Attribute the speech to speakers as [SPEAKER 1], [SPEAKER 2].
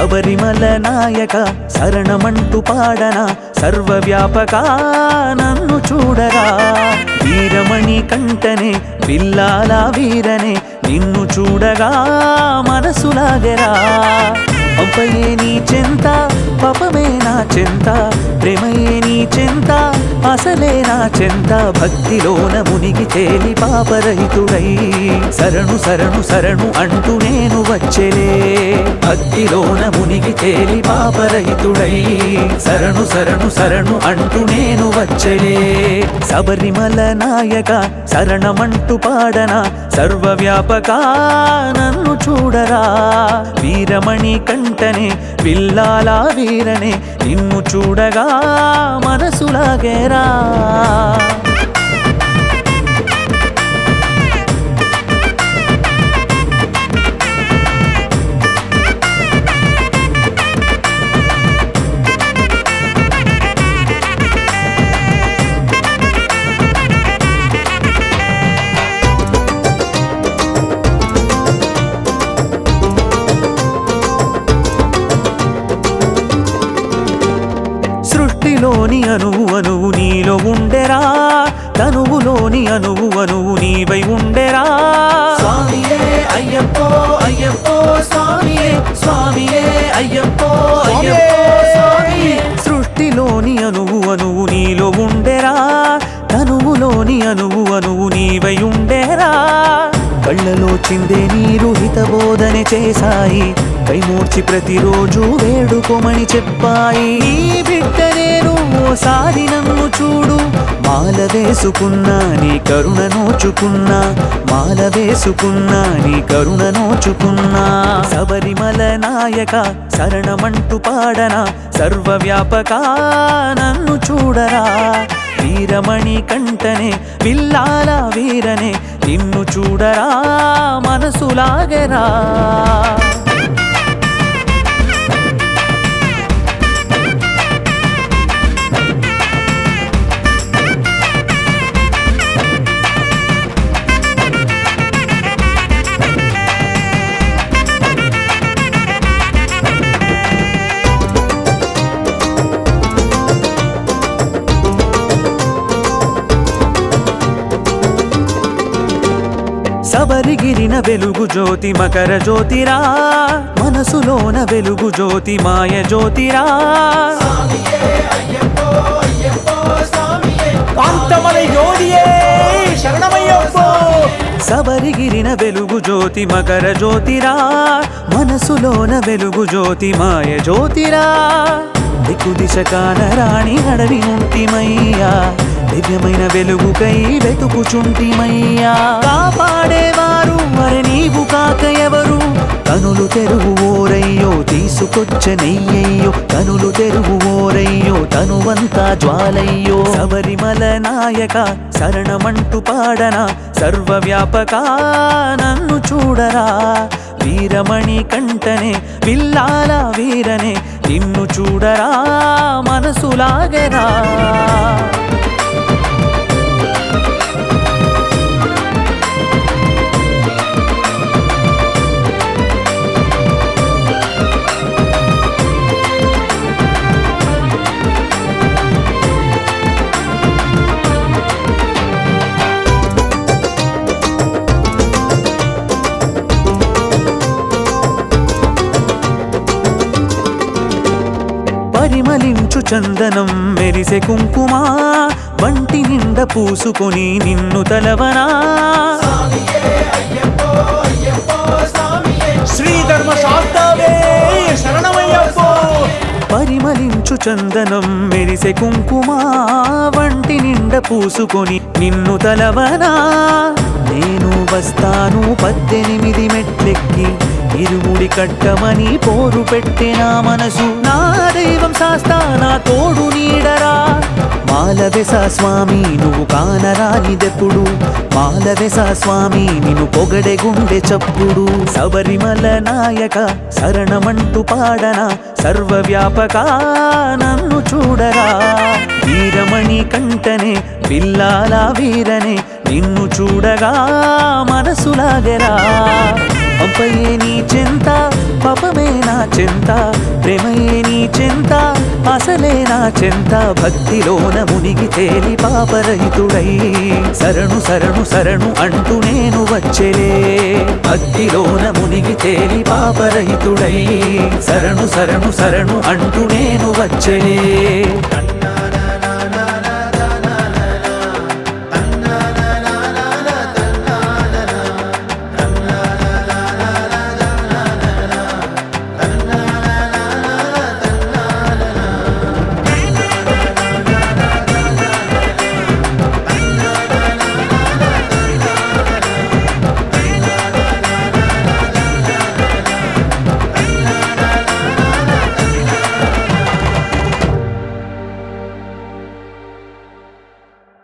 [SPEAKER 1] శబరిమల నాయక శరణమంటూ పాడనా సర్వవ్యాపక నన్ను చూడరా వీరమణి కంటనే విల్లాల వీరనే నిన్ను చూడగా మనసులాగెరా పంపయే నీ చెంత పాపమే నా చెంత ప్రేమయే నీ చెంత అసలే నా చెంత భక్తిలోన మునిగి తేలి పాపరహితుడై శరణు శరణు శరణు అంటూ నేను వచ్చెలే భక్తిలోన మునిగి తేలి పాపరహితుడై శరణు శరణు శరణు అంటూ నేను వచ్చెలే శబరిమల నాయక శరణమంటూ పాడనా సర్వవ్యాపక నన్ను చూడరా వీరమణి కంటనే విల్లాల వీరనే నిన్ను చూడగా మనసులాగేరా సృష్టిలోని అణువు అణువు నీలో ఉండెరా తనువులోని అణువు అణువు నీవై ఉండెరా స్వామియే అయ్యప్పో అయ్యప్పో స్వామియే స్వామియే అయ్యప్పో అయ్యప్పో స్వామియే సృష్టిలోని అణువు అణువు నీలో ఉండెరా తనువులోని అణువు అణువు నీవై ఉండెరా కళ్ళలో చిందే నీరు హితబోధన చేశాయి కైమూర్చి ప్రతిరోజు వేడుకోమని చెప్పాయి నీ బిడ్డ నేను ఓసారి నన్ను చూడు మాల వేసుకున్నా నీ కరుణ నోచుకున్నా మాల వేసుకున్నా నీ కరుణ నోచుకున్నా శబరిమల నాయక శరణమంటూ పాడనా సర్వవ్యాపక నన్ను చూడరా వీరమణి కంటనే విల్లాల వీరనే నిన్ను చూడరా మనసులాగెరా శబరిగిరిన వెలుగు జ్యోతి మకర జ్యోతిరా మనసులోన వెలుగు జ్యోతి మాయ జ్యోతిరా శబరిగిరిన వెలుగు జ్యోతి మకర జ్యోతిరా మనసులోన వెలుగు జ్యోతి మాయ జ్యోతిరా దిక్కు దిశ కానరాణి అడవి ఉంటిమయ్యా దివ్యమైన వెలుగుకై వెతుకుచుంటిమయ్యా కాపాడేవారు మరి నీవు కాక ఎవరు కనులు తెరువు ఓరయ్యో తీసుకొచ్చ నెయ్యయ్యో కనులు తెరువు ఓరయ్యో తనువంతా జ్వాలయ్యో శబరిమల నాయక శరణమంటూ పాడనా సర్వవ్యాపక నన్ను చూడరా వీరమణి కంటనే విల్లాల వీరనే నిన్ను చూడరా మనసులాగెరా పరిమళించు చందనం మెరిసే కుంకుమా వంటి నిండ పూసుకొని నిన్ను తలవనా
[SPEAKER 2] శ్రీధర్మశాస్త్రవే శరణమయ్యప్పో
[SPEAKER 1] పరిమళించు చందనం మెరిసే కుంకుమా వంటి నిండ పూసుకొని నిన్ను తలవనా నేను వస్తాను 18 మెట్లెక్కి ఇరుముడి కట్టమని పోరు పెట్టినా మనసు నా దైవం శాస్తా నా తోడు నీడరా మాలవేస స్వామి నువ్వు కానరానిదెప్పుడు మాలవేస స్వామి నిన్ను పొగడే గుండె చప్పుడు శబరిమల నాయక శరణమంటూ పాడనా సర్వవ్యాపక నన్ను చూడరా వీరమణి కంటనే విల్లాల వీరనే నిన్ను చూడగా మనసులాగెరా కృపయే నీ చెంత పాపమే నా చెంత ప్రేమయే నీ చెంత అసలే నా చెంత భక్తిలోన మునిగి తేలి పాపరహితుడై శరణు శరణు శరణు అంటూ నేను వచ్చెలే భక్తిలోన మునిగి తేలి పాపరహితుడై శరణు శరణు శరణు అంటూ నేను వచ్చెలే